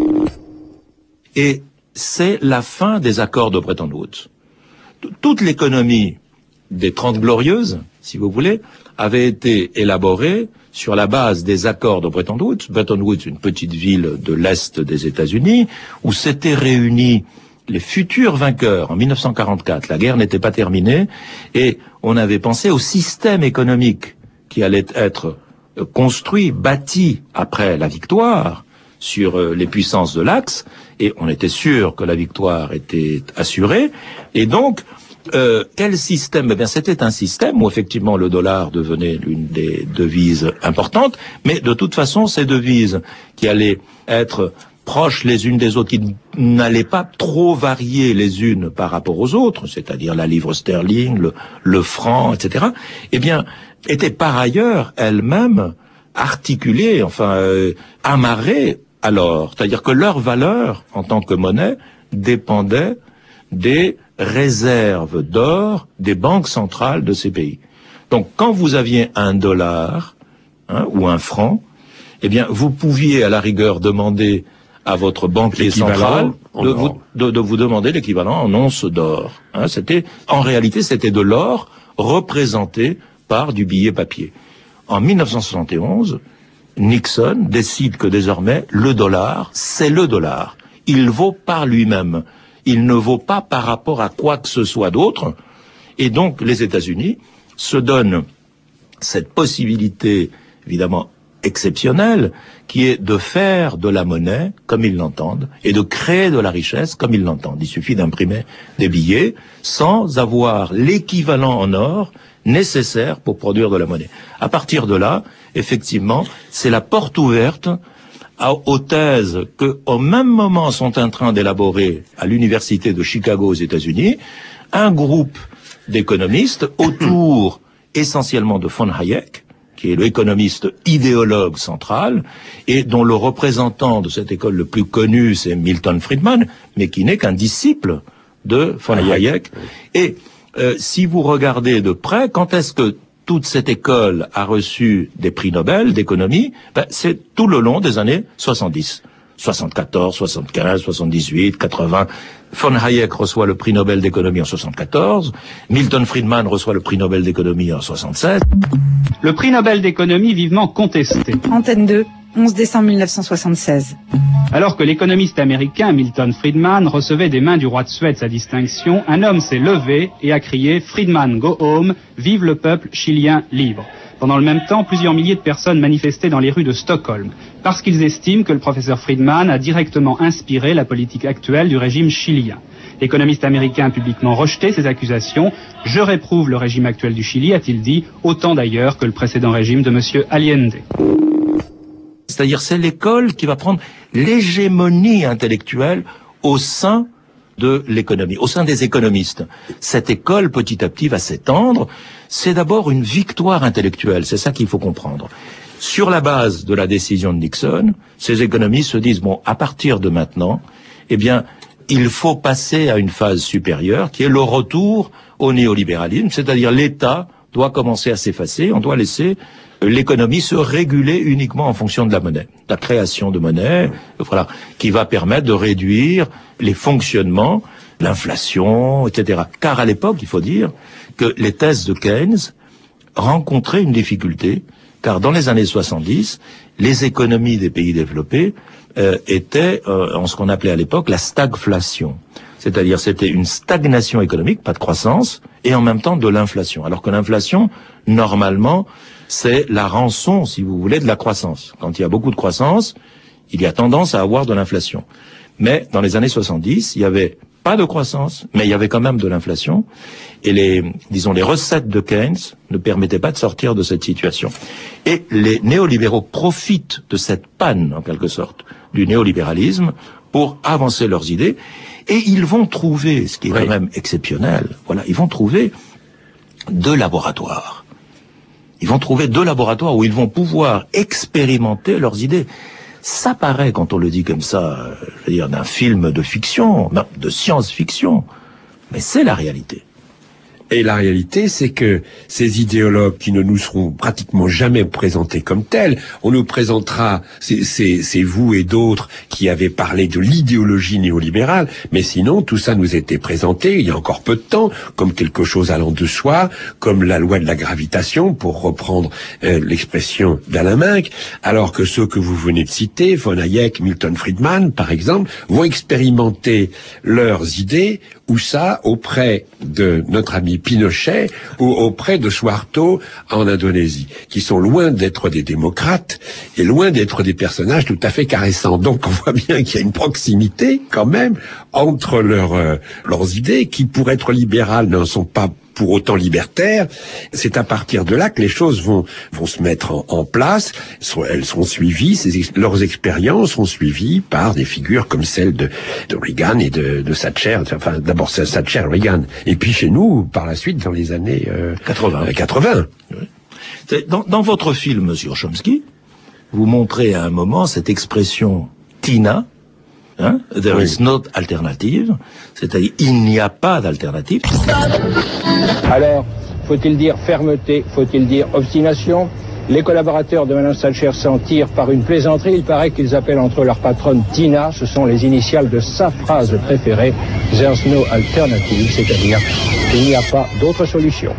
Speaker 14: Et c'est la fin des accords de Bretton Woods. Toute l'économie des 30 Glorieuses, si vous voulez, avait été élaborée sur la base des accords de Bretton Woods. Bretton Woods, une petite ville de l'Est des États-Unis, où s'étaient réunis les futurs vainqueurs en 1944. La guerre n'était pas terminée, et on avait pensé au système économique qui allait être construit, bâti après la victoire, sur les puissances de l'Axe, et on était sûr que la victoire était assurée. Et donc, quel système? Eh bien, c'était un système où effectivement le dollar devenait l'une des devises importantes, mais de toute façon, ces devises qui allaient être proches les unes des autres, qui n'allaient pas trop varier les unes par rapport aux autres, c'est-à-dire la livre sterling, le franc, etc., eh bien, étaient par ailleurs elles-mêmes articulées, amarrées à l'or. C'est-à-dire que leur valeur en tant que monnaie dépendait des réserves d'or des banques centrales de ces pays. Donc, quand vous aviez un dollar ou un franc, eh bien, vous pouviez à la rigueur demander à votre banquier central de vous demander l'équivalent en onces d'or. En réalité, c'était de l'or représenté par du billet papier. En 1971, Nixon décide que désormais, le dollar, c'est le dollar. Il vaut par lui-même. Il ne vaut pas par rapport à quoi que ce soit d'autre. Et donc, les États-Unis se donnent cette possibilité, évidemment, exceptionnelle, qui est de faire de la monnaie comme ils l'entendent et de créer de la richesse comme ils l'entendent. Il suffit d'imprimer des billets sans avoir l'équivalent en or nécessaire pour produire de la monnaie. À partir de là, effectivement, c'est la porte ouverte aux thèses que, au même moment, sont en train d'élaborer à l'université de Chicago aux États-Unis un groupe d'économistes autour essentiellement de von Hayek, qui est l'économiste idéologue central, et dont le représentant de cette école le plus connu, c'est Milton Friedman, mais qui n'est qu'un disciple de von Hayek. Et si vous regardez de près, quand est-ce que toute cette école a reçu des prix Nobel d'économie? C'est tout le long des années 70. 74, 75, 78, 80. Von Hayek reçoit le prix Nobel d'économie en 74. Milton Friedman reçoit le prix Nobel d'économie en 76.
Speaker 1: Le prix Nobel d'économie vivement contesté.
Speaker 11: Antenne 2, 11 décembre 1976.
Speaker 1: Alors que l'économiste américain Milton Friedman recevait des mains du roi de Suède sa distinction, un homme s'est levé et a crié « Friedman, go home, vive le peuple chilien libre ». Pendant le même temps, plusieurs milliers de personnes manifestaient dans les rues de Stockholm, parce qu'ils estiment que le professeur Friedman a directement inspiré la politique actuelle du régime chilien. L'économiste américain a publiquement rejeté ces accusations. « Je réprouve le régime actuel du Chili », a-t-il dit, autant d'ailleurs que le précédent régime de M. Allende.
Speaker 14: C'est-à-dire, c'est l'école qui va prendre l'hégémonie intellectuelle au sein de l'économie, au sein des économistes. Cette école, petit à petit, va s'étendre. C'est d'abord une victoire intellectuelle, c'est ça qu'il faut comprendre. Sur la base de la décision de Nixon, ces économistes se disent, bon, à partir de maintenant, eh bien, il faut passer à une phase supérieure, qui est le retour au néolibéralisme, c'est-à-dire l'État doit commencer à s'effacer, on doit laisser l'économie se réguler uniquement en fonction de la monnaie, la création de monnaie, voilà, qui va permettre de réduire les fonctionnements, l'inflation, etc. Car à l'époque, il faut dire que les thèses de Keynes rencontraient une difficulté, car dans les années 70, les économies des pays développés étaient en ce qu'on appelait à l'époque la stagflation. C'est-à-dire c'était une stagnation économique, pas de croissance, et en même temps de l'inflation. Alors que l'inflation, normalement, c'est la rançon, si vous voulez, de la croissance. Quand il y a beaucoup de croissance, il y a tendance à avoir de l'inflation. Mais dans les années 70, il y avait pas de croissance, mais il y avait quand même de l'inflation. Et les recettes de Keynes ne permettaient pas de sortir de cette situation. Et les néolibéraux profitent de cette panne, en quelque sorte, du néolibéralisme pour avancer leurs idées. Et ils vont trouver, ce qui est quand même exceptionnel, voilà, ils vont trouver deux laboratoires. Ils vont trouver deux laboratoires où ils vont pouvoir expérimenter leurs idées. Ça paraît, quand on le dit comme ça, je veux dire, d'un film de fiction, non, de science-fiction, mais c'est la réalité.
Speaker 12: Et la réalité, c'est que ces idéologues qui ne nous seront pratiquement jamais présentés comme tels, on nous présentera, c'est vous et d'autres qui avez parlé de l'idéologie néolibérale, mais sinon, tout ça nous était présenté il y a encore peu de temps, comme quelque chose allant de soi, comme la loi de la gravitation, pour reprendre l'expression d'Alain Minck, alors que ceux que vous venez de citer, von Hayek, Milton Friedman, par exemple, vont expérimenter leurs idées, ou ça, auprès de notre ami Pinochet auprès de Suharto en Indonésie, qui sont loin d'être des démocrates et loin d'être des personnages tout à fait caressants. Donc on voit bien qu'il y a une proximité quand même entre leurs idées qui, pour être libérales, ne sont pas pour autant libertaires. C'est à partir de là que les choses vont se mettre en place. Elles seront suivies, leurs expériences seront suivies par des figures comme celle de Reagan et de Thatcher. Enfin, d'abord Thatcher, Reagan, et puis chez nous, par la suite, dans les années 80.
Speaker 14: Oui. Dans votre film, Monsieur Chomsky, vous montrez à un moment cette expression Tina. There is no alternative, c'est-à-dire il n'y a pas d'alternative.
Speaker 3: Alors, faut-il dire fermeté, faut-il dire obstination? Les collaborateurs de Mme Thatcher s'en tirent par une plaisanterie. Il paraît qu'ils appellent entre leur patronne Tina, ce sont les initiales de sa phrase préférée, There's no alternative, c'est-à-dire il n'y a pas d'autre solution.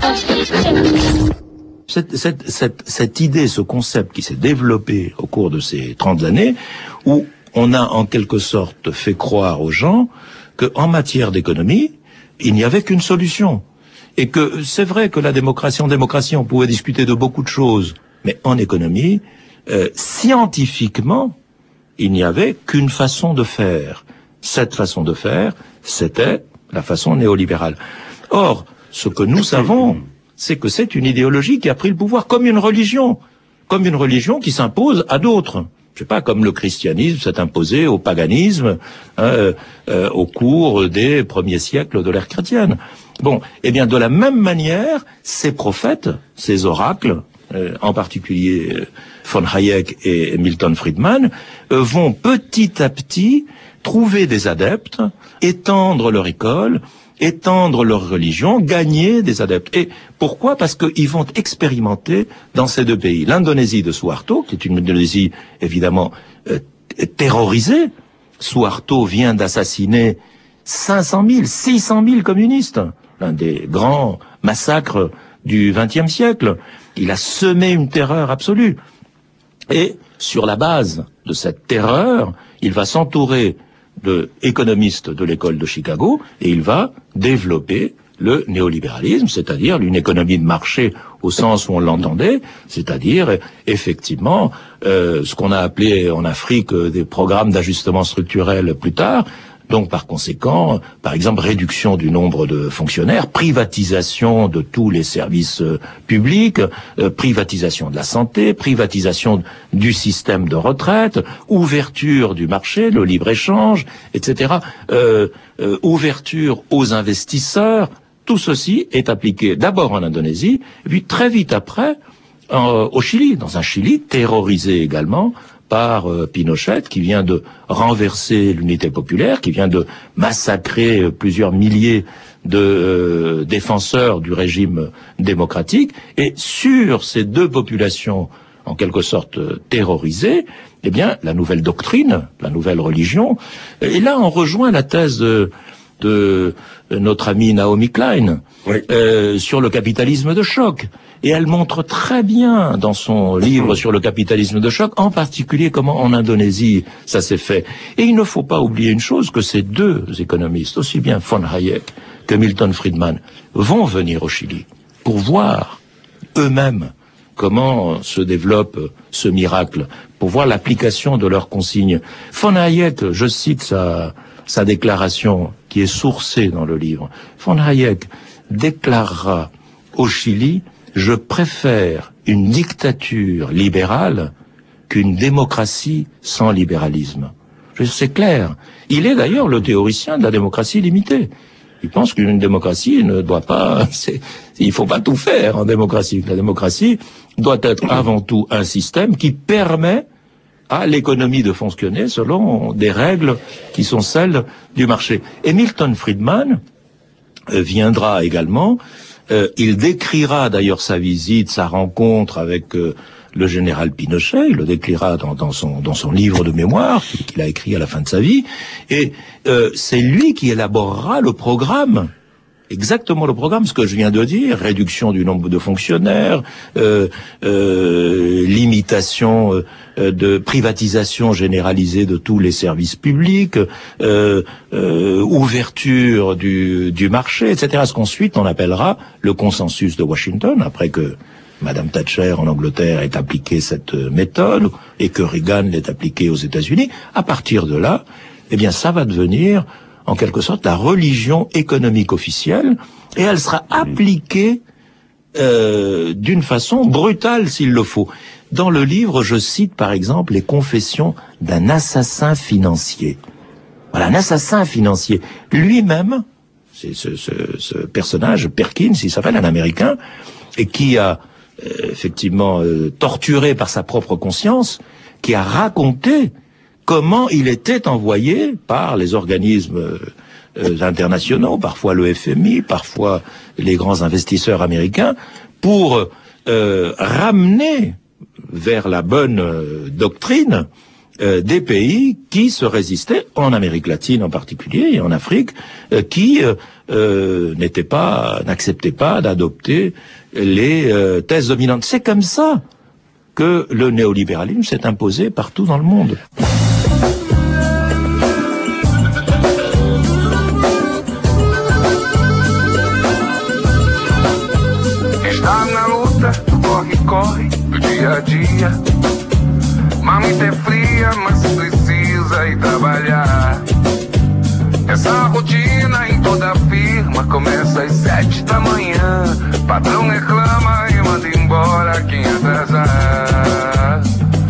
Speaker 14: Cette idée, ce concept qui s'est développé au cours de ces 30 années, où on a en quelque sorte fait croire aux gens qu'en matière d'économie, il n'y avait qu'une solution. Et que c'est vrai que la démocratie, on pouvait discuter de beaucoup de choses, mais en économie, scientifiquement, il n'y avait qu'une façon de faire. Cette façon de faire, c'était la façon néolibérale. Or, ce que nous savons, c'est que c'est une idéologie qui a pris le pouvoir comme une religion qui s'impose à d'autres. Je sais pas, comme le christianisme s'est imposé au paganisme au cours des premiers siècles de l'ère chrétienne. Bon, eh bien, de la même manière, ces prophètes, ces oracles, en particulier von Hayek et Milton Friedman, vont petit à petit trouver des adeptes, étendre leur école, étendre leur religion, gagner des adeptes. Et pourquoi? Parce qu'ils vont expérimenter dans ces deux pays. L'Indonésie de Suharto, qui est une Indonésie évidemment terrorisée. Suharto vient d'assassiner 500 000, 600 000 communistes. L'un des grands massacres du XXe siècle. Il a semé une terreur absolue. Et sur la base de cette terreur, il va s'entourer d'économistes de l'école de Chicago et il va développer le néolibéralisme, c'est-à-dire une économie de marché au sens où on l'entendait, c'est-à-dire effectivement ce qu'on a appelé en Afrique des programmes d'ajustement structurel plus tard. Donc, par conséquent, par exemple, réduction du nombre de fonctionnaires, privatisation de tous les services publics, privatisation de la santé, privatisation du système de retraite, ouverture du marché, le libre-échange, etc., ouverture aux investisseurs. Tout ceci est appliqué d'abord en Indonésie, et puis très vite après au Chili, dans un Chili terrorisé également par Pinochet, qui vient de renverser l'unité populaire, qui vient de massacrer plusieurs milliers de défenseurs du régime démocratique. Et sur ces deux populations, en quelque sorte terrorisées, eh bien, la nouvelle doctrine, la nouvelle religion, et là on rejoint la thèse de notre amie Naomi Klein, oui, sur le capitalisme de choc. Et elle montre très bien dans son livre sur le capitalisme de choc, en particulier comment en Indonésie ça s'est fait. Et il ne faut pas oublier une chose, que ces deux économistes, aussi bien von Hayek que Milton Friedman, vont venir au Chili pour voir eux-mêmes comment se développe ce miracle, pour voir l'application de leurs consignes. Von Hayek, je cite sa déclaration qui est sourcée dans le livre. Von Hayek déclarera au Chili: je préfère une dictature libérale qu'une démocratie sans libéralisme. C'est clair. Il est d'ailleurs le théoricien de la démocratie limitée. Il pense qu'une démocratie ne doit pas... il faut pas tout faire en démocratie. La démocratie doit être avant tout un système qui permet à l'économie de fonctionner selon des règles qui sont celles du marché. Et Milton Friedman viendra également... il décrira d'ailleurs sa visite, sa rencontre avec le général Pinochet. Il le décrira dans son livre de mémoire qu'il a écrit à la fin de sa vie. Et c'est lui qui élaborera le programme exactement le programme, ce que je viens de dire, réduction du nombre de fonctionnaires, limitation de privatisation généralisée de tous les services publics, ouverture du marché, etc. Ce qu'ensuite on appellera le consensus de Washington, après que Madame Thatcher en Angleterre ait appliqué cette méthode et que Reagan l'ait appliquée aux États-Unis. À partir de là, eh bien, ça va devenir en quelque sorte la religion économique officielle, et elle sera appliquée d'une façon brutale s'il le faut. Dans le livre, je cite par exemple les confessions d'un assassin financier. Voilà, un assassin financier. Lui-même, c'est ce personnage, Perkins, il s'appelle, un Américain, et qui a effectivement torturé par sa propre conscience, qui a raconté comment il était envoyé par les organismes internationaux, parfois le FMI, parfois les grands investisseurs américains, pour ramener vers la bonne doctrine des pays qui se résistaient, en Amérique latine en particulier, et en Afrique, qui n'acceptaient pas d'adopter les thèses dominantes. C'est comme ça que le néolibéralisme s'est imposé partout dans le monde.
Speaker 4: Está na luta, corre do dia a dia. Mamita é fria, mas precisa ir trabalhar. Essa rotina em toda firma começa às 7 da manhã. Patrão reclama e manda embora quem atrasar.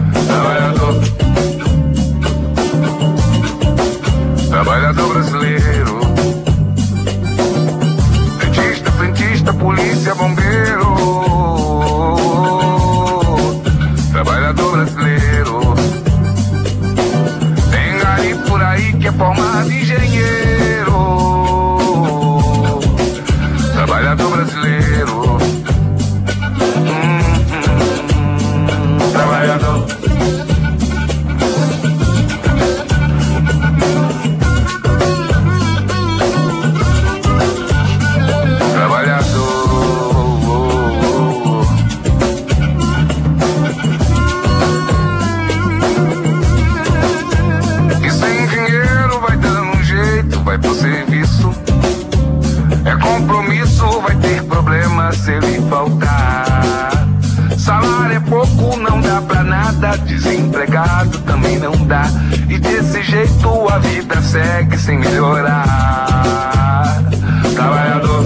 Speaker 4: Trabalhador brasileiro. Dentista, frentista, polícia, bombeiro. Trabalhador brasileiro. Tem gari por aí que é formado engenheiro. Trabalhador brasileiro. Trabalhador. Se ele faltar, salário é pouco, não dá pra nada, desempregado também não dá, e desse jeito a vida segue sem melhorar. Trabalhador.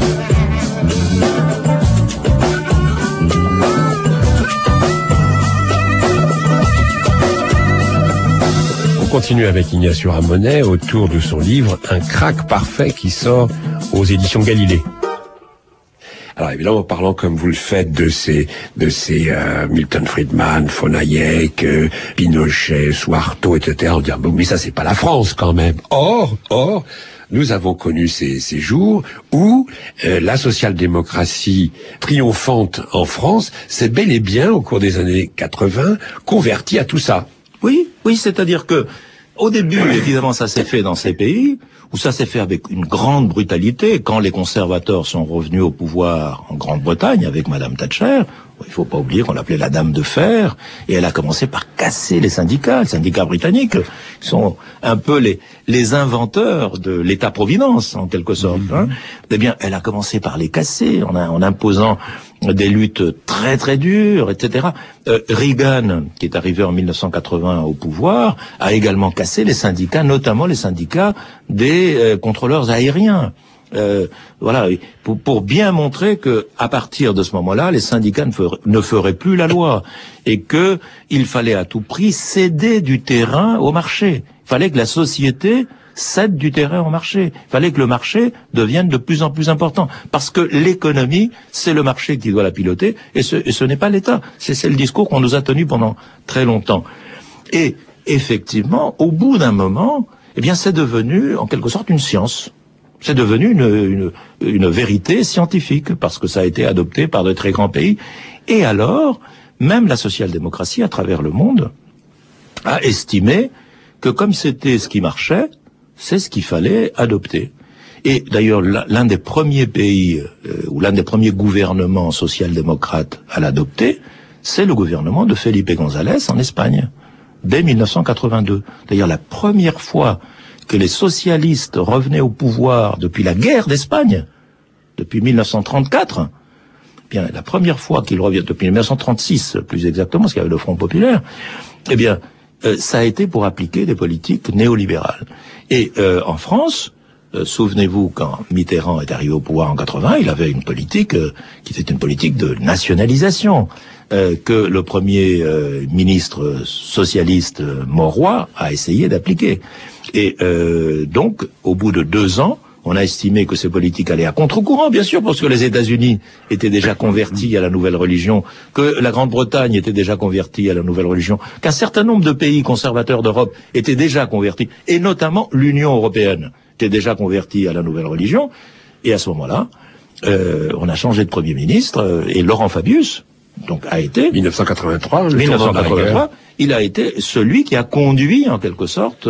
Speaker 12: On continue avec Ignacio Ramonet autour de son livre Un crack parfait qui sort aux éditions Galilée. Alors évidemment, parlant comme vous le faites de ces Milton Friedman, von Hayek, Pinochet, Suharto, etc., on dit bon, mais ça c'est pas la France quand même. Or, nous avons connu ces jours où la social-démocratie triomphante en France s'est bel et bien, au cours des années 80, convertie à tout ça.
Speaker 14: Oui, c'est-à-dire que au début, évidemment, ça s'est fait dans ces pays, où ça s'est fait avec une grande brutalité. Quand les conservateurs sont revenus au pouvoir en Grande-Bretagne avec Madame Thatcher, il faut pas oublier qu'on l'appelait la Dame de Fer, et elle a commencé par casser les syndicats britanniques, qui sont un peu les inventeurs de l'État-providence, en quelque sorte. Hein. Eh bien, elle a commencé par les casser, en imposant des luttes très très dures, etc. Reagan, qui est arrivé en 1980 au pouvoir, a également cassé les syndicats, notamment les syndicats des contrôleurs aériens. Voilà, pour bien montrer que à partir de ce moment-là, les syndicats ne feraient plus la loi, et que il fallait à tout prix céder du terrain au marché. Il fallait que la société cède du terrain au marché. Il fallait que le marché devienne de plus en plus important, parce que l'économie, c'est le marché qui doit la piloter, et ce n'est pas l'État. C'est le discours qu'on nous a tenu pendant très longtemps. Et effectivement, au bout d'un moment, eh bien, c'est devenu en quelque sorte une science. C'est devenu une vérité scientifique, parce que ça a été adopté par de très grands pays. Et alors, même la social-démocratie à travers le monde a estimé que comme c'était ce qui marchait, c'est ce qu'il fallait adopter. Et d'ailleurs, l'un des premiers pays, ou l'un des premiers gouvernements social-démocrates à l'adopter, c'est le gouvernement de Felipe González en Espagne, dès 1982. D'ailleurs, la première fois que les socialistes revenaient au pouvoir depuis la guerre d'Espagne, depuis 1934, bien, la première fois qu'ils reviennent, depuis 1936 plus exactement, parce qu'il y avait le Front populaire, eh bien, ça a été pour appliquer des politiques néolibérales. Et en France, souvenez-vous, quand Mitterrand est arrivé au pouvoir en 80, il avait une politique qui était une politique de nationalisation, que le premier ministre socialiste Mauroy a essayé d'appliquer. Et donc, au bout de 2 ans, on a estimé que ces politiques allaient à contre-courant, bien sûr, parce que les États-Unis étaient déjà convertis à la nouvelle religion, que la Grande-Bretagne était déjà convertie à la nouvelle religion, qu'un certain nombre de pays conservateurs d'Europe étaient déjà convertis, et notamment l'Union européenne était déjà convertie à la nouvelle religion. Et à ce moment-là, on a changé de Premier ministre, et Laurent Fabius, donc a été
Speaker 12: 1983,
Speaker 14: il a été celui qui a conduit en quelque sorte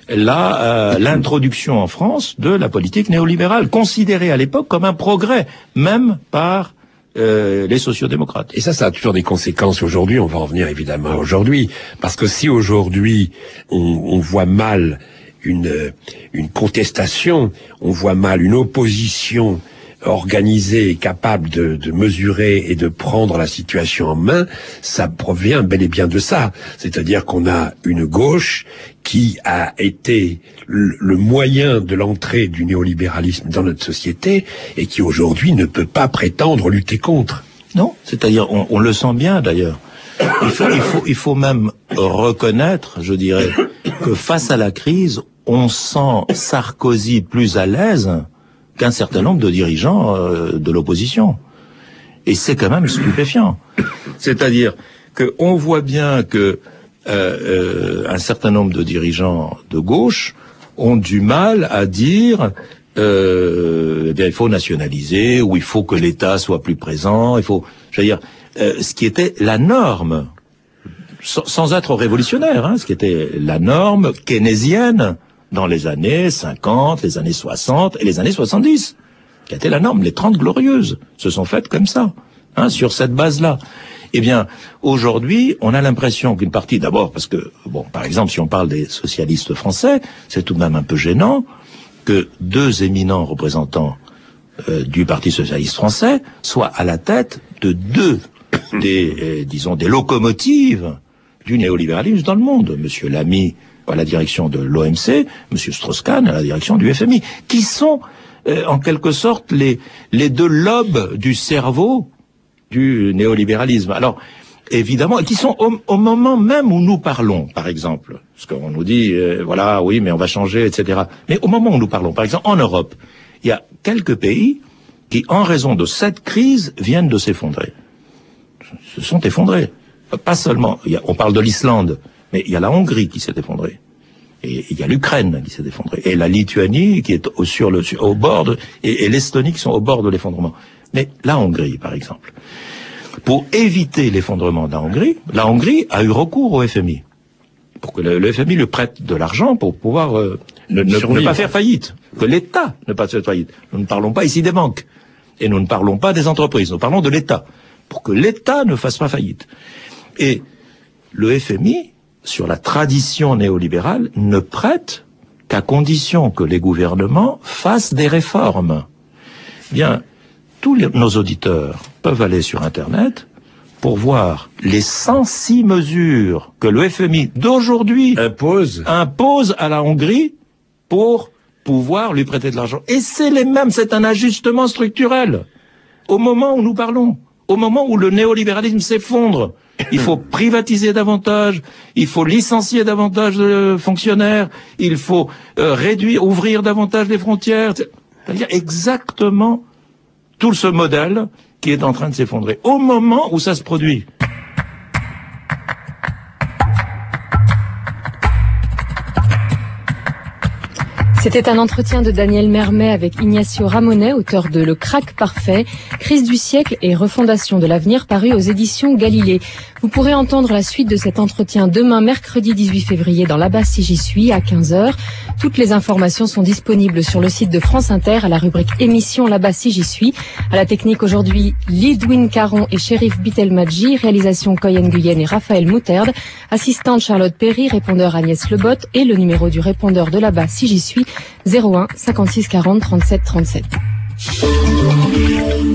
Speaker 14: l'introduction en France de la politique néolibérale, considérée à l'époque comme un progrès, même par les sociodémocrates.
Speaker 12: Et ça a toujours des conséquences aujourd'hui. On va en venir évidemment à aujourd'hui, parce que si aujourd'hui on voit mal une contestation, on voit mal une opposition organisée et capable de mesurer et de prendre la situation en main, ça provient bel et bien de ça. C'est-à-dire qu'on a une gauche qui a été le moyen de l'entrée du néolibéralisme dans notre société et qui aujourd'hui ne peut pas prétendre lutter contre.
Speaker 14: Non, c'est-à-dire on le sent bien d'ailleurs. Il faut même reconnaître, je dirais, que face à la crise, on sent Sarkozy plus à l'aise qu'un certain nombre de dirigeants de l'opposition. Et c'est quand même stupéfiant. C'est-à-dire qu'on voit bien que un certain nombre de dirigeants de gauche ont du mal à dire eh bien, il faut nationaliser, ou il faut que l'État soit plus présent, il faut, je veux dire, ce qui était la norme, sans être révolutionnaire, hein, ce qui était la norme keynésienne dans les années 50, les années 60 et les années 70, qui a été la norme. Les 30 glorieuses se sont faites comme ça, hein, sur cette base-là. Eh bien, aujourd'hui, on a l'impression qu'une partie, d'abord, parce que, bon, par exemple, si on parle des socialistes français, c'est tout de même un peu gênant que 2 éminents représentants du Parti socialiste français soient à la tête de 2 des locomotives du néolibéralisme dans le monde. Monsieur Lamy à la direction de l'OMC, Monsieur Strauss-Kahn à la direction du FMI, qui sont en quelque sorte les 2 lobes du cerveau du néolibéralisme. Alors, évidemment, qui sont au moment même où nous parlons, par exemple, parce qu'on nous dit, voilà, oui, mais on va changer, etc. Mais au moment où nous parlons, par exemple, en Europe, il y a quelques pays qui, en raison de cette crise, viennent de s'effondrer. Se sont effondrés. Pas seulement, on parle de l'Islande, mais il y a la Hongrie qui s'est effondrée. Et il y a l'Ukraine qui s'est effondrée. Et la Lituanie qui est au bord et l'Estonie qui sont au bord de l'effondrement. Mais la Hongrie, par exemple. Pour éviter l'effondrement de la Hongrie a eu recours au FMI. Pour que le FMI lui prête de l'argent pour pouvoir ne pas faire faillite. Que l'État ne pas faire faillite. Nous ne parlons pas ici des banques. Et nous ne parlons pas des entreprises. Nous parlons de l'État. Pour que l'État ne fasse pas faillite. Et le FMI, sur la tradition néolibérale, ne prête qu'à condition que les gouvernements fassent des réformes. Bien, tous nos auditeurs peuvent aller sur Internet pour voir les 106 mesures que le FMI d'aujourd'hui impose à la Hongrie pour pouvoir lui prêter de l'argent. Et c'est les mêmes, c'est un ajustement structurel. Au moment où nous parlons, au moment où le néolibéralisme s'effondre, il faut privatiser davantage, il faut licencier davantage de fonctionnaires, il faut ouvrir davantage les frontières. C'est-à-dire exactement tout ce modèle qui est en train de s'effondrer. Au moment où ça se produit.
Speaker 5: C'était un entretien de Daniel Mermet avec Ignacio Ramonet, auteur de Le Crack Parfait, Crise du siècle et refondation de l'avenir, paru aux éditions Galilée. Vous pourrez entendre la suite de cet entretien demain, mercredi 18 février, dans Là-bas si j'y suis, à 15h. Toutes les informations sont disponibles sur le site de France Inter, à la rubrique émission Là-bas si j'y suis. À la technique aujourd'hui, Lidwin Caron et Chérif Bitelmadji, réalisation Coyen Guyenne et Raphaël Mouterde, assistante Charlotte Perry, répondeur Agnès Lebot et le numéro du répondeur de Là-bas si j'y suis, 01 56 40 37 37.